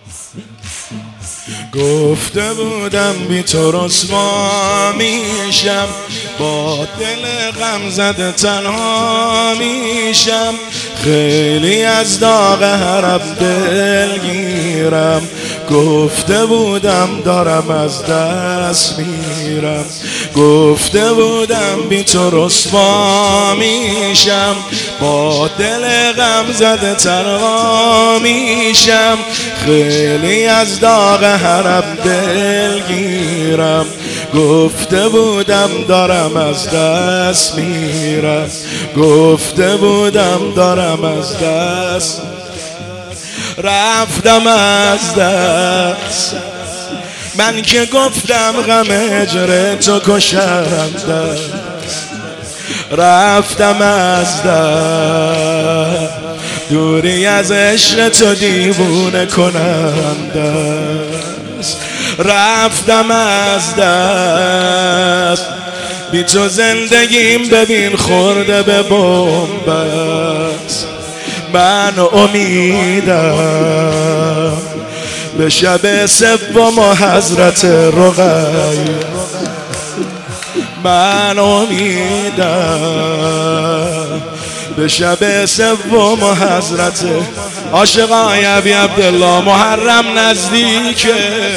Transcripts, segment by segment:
گفته بودم بی تو رسوا میشم، با دل غم زده تنها میشم. خیلی از داغ حرم دلگیرم، گفته بودم دارم از دست میرم. گفته بودم بی تو رسوا میشم، با دل غم زده تنها میشم. خیلی از داغ حرم دلگیرم، گفته بودم دارم از دست میرم. گفته بودم دارم از دست رفتم از دست. من که گفتم غم هجر تو کشم دست، رفتم از دست. دوری از عشق تو دیوونه کننده است، رفتم از دست. بی تو زندگیم ببین خورده به بمب است. من امیدم به شب سوم حضرت رقیه، من امیدم به شب سوم حضرت عاشقای ابی عبدالله. محرم نزدیکه،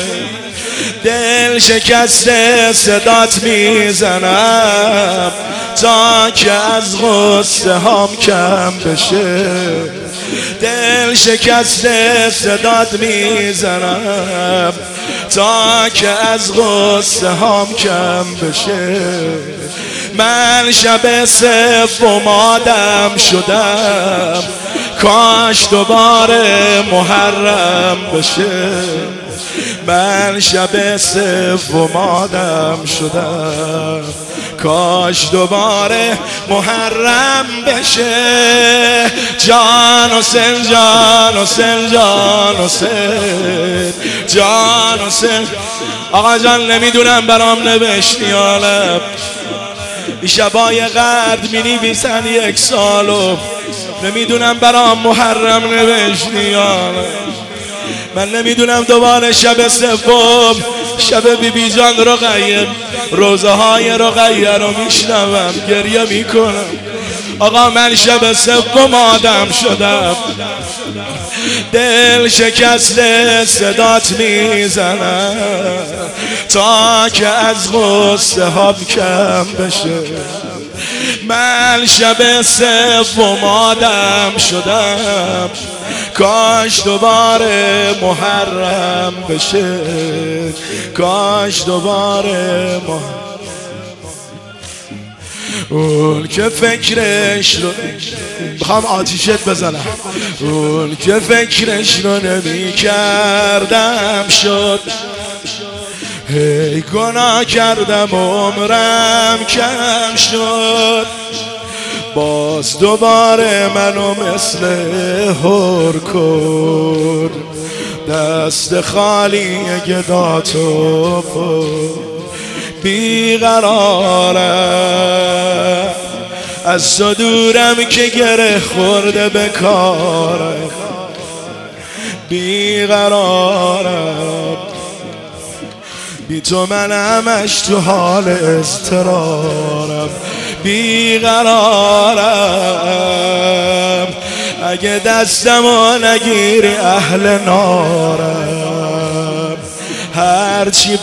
دل شکسته صدات میزنم تا که از غصه هام کم بشه. دل شکسته صدات میزنم تا که از غصه هام کم بشه. من شب سوم آدم شدم، کاش دوباره محرم بشه. من شب سوم آدم شدم، کاش دوباره محرم بشه. جان حسین جان حسین جان حسین جان حسین. آقا جان نمیدونم برام نوشتی عالم، این شبای قدر می نویسن یک سالو، نمیدونم برام محرم نوشتی عالم. من نمیدونم دوباره شب سوم شب بیبی جان رقیه، روزه های رقیه رو میشنوم گریه میکنم. آقا من شب سوم آدم شدم، دل شکسته صدات میزنم تا که از غصه هام کم بشه. من شب سوم آدم شدم، کاش دوباره محرم بشه. کاش دوباره اون که فکرش رو بخوام آتیشت بزنم، اون که فکرش رو نمی کردم شد. هی گناه کردم عمرم کم شد، باز دوباره منو مثل هر کن. دست خالی گداتو بیقرارم، از تو دورم که گره خورده به کارم. بیقرارم بی تو من همش تو حال اضطرارم. بیقرارم اگه دستمو نگیری اهل نارم. هرچی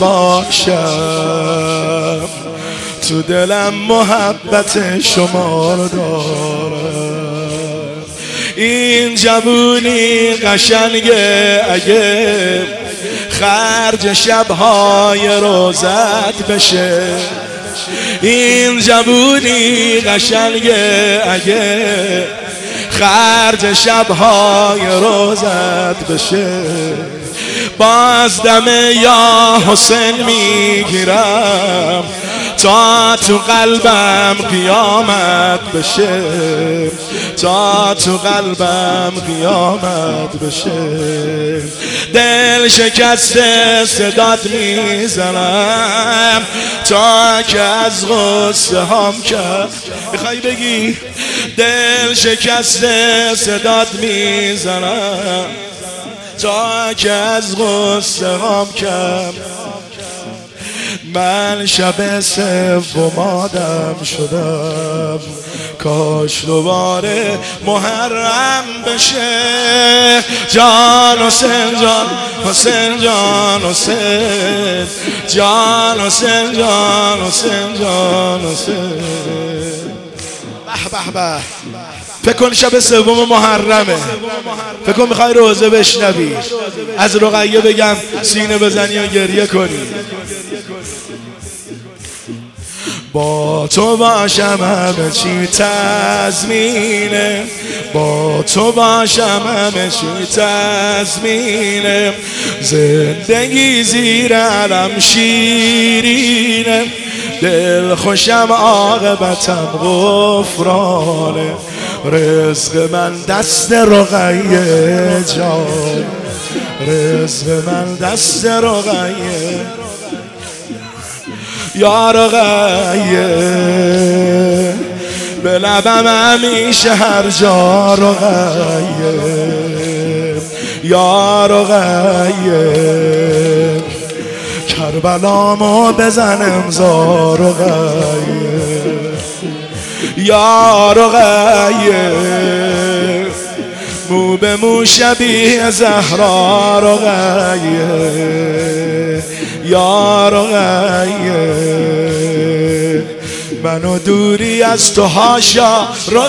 باشم تو دلم محبت شما رو دارم. این جوونی قشنگه اگه خرج شبهای روزت بشه. این جوونی قشنگه اگه خرج شبهای روزت بشه. باز دم یا حسین میگیرم تا تو قلبم قیامت بشه. تا تو قلبم قیامت بشه. دل شکسته صدات میزنم تا که از غصه هم کرد. میخوای بگی دل شکسته صدات میزنم تا که از غصه هم کم. من شب سوم آدم شدم، کاش دوباره محرم بشه. جان حسین جان، حسین جان، حسین جان، حسین جان، حسین جان، حسین. به به به. فکر کن شب سوم محرمه، فکر کن میخوای روزه بشنوی، از رقیه بگم سینه بزنی و گریه کنی. با تو باشم همه چی تضمینه، با تو باشم همه چی تضمینه. زندگی زیر علم شیرینه، دل خوشم عاقبتم غفرانه. رزق من دست رقیه جان، رزق من دست رقیه. یا رقیه به لبم همیشه هر جا رقیه. یا رقیه کربلامو بزن امضا رقیه. یا رقیه مو به مو شبیه زهرا رقیه. یا رقیه منو دوری از تو هاشا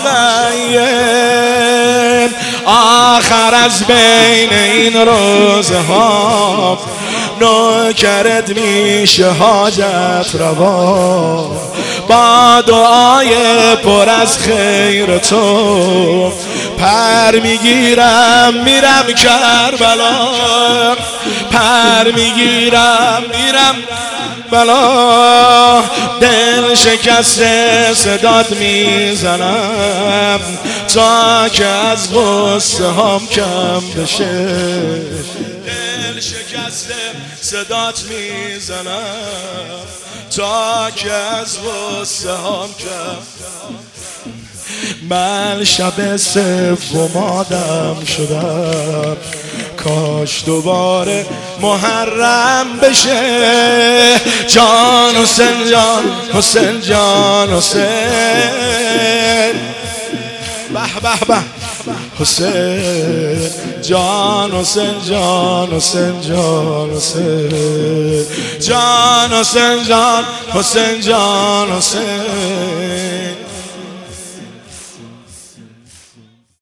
رقیه. آخر از بین این روزها نوکرت میشه حاجت روا. با دعای پر از خیر تو پر میگیرم میرم کربلا، پر میگیرم میرم بلا. دل شکسته صدات میزنم تا که از غصه هم کم بشه. دل شکسته صدات میزنم تا که از غصه هم کم. من شب سوم آدم شدم، کاش دوباره محرم بشه. جان حسین جان، حسین جان، حسین. به به به. حسین جان، حسین جان، حسین جان، حسین جان، حسین جان، حسین جان، حسین.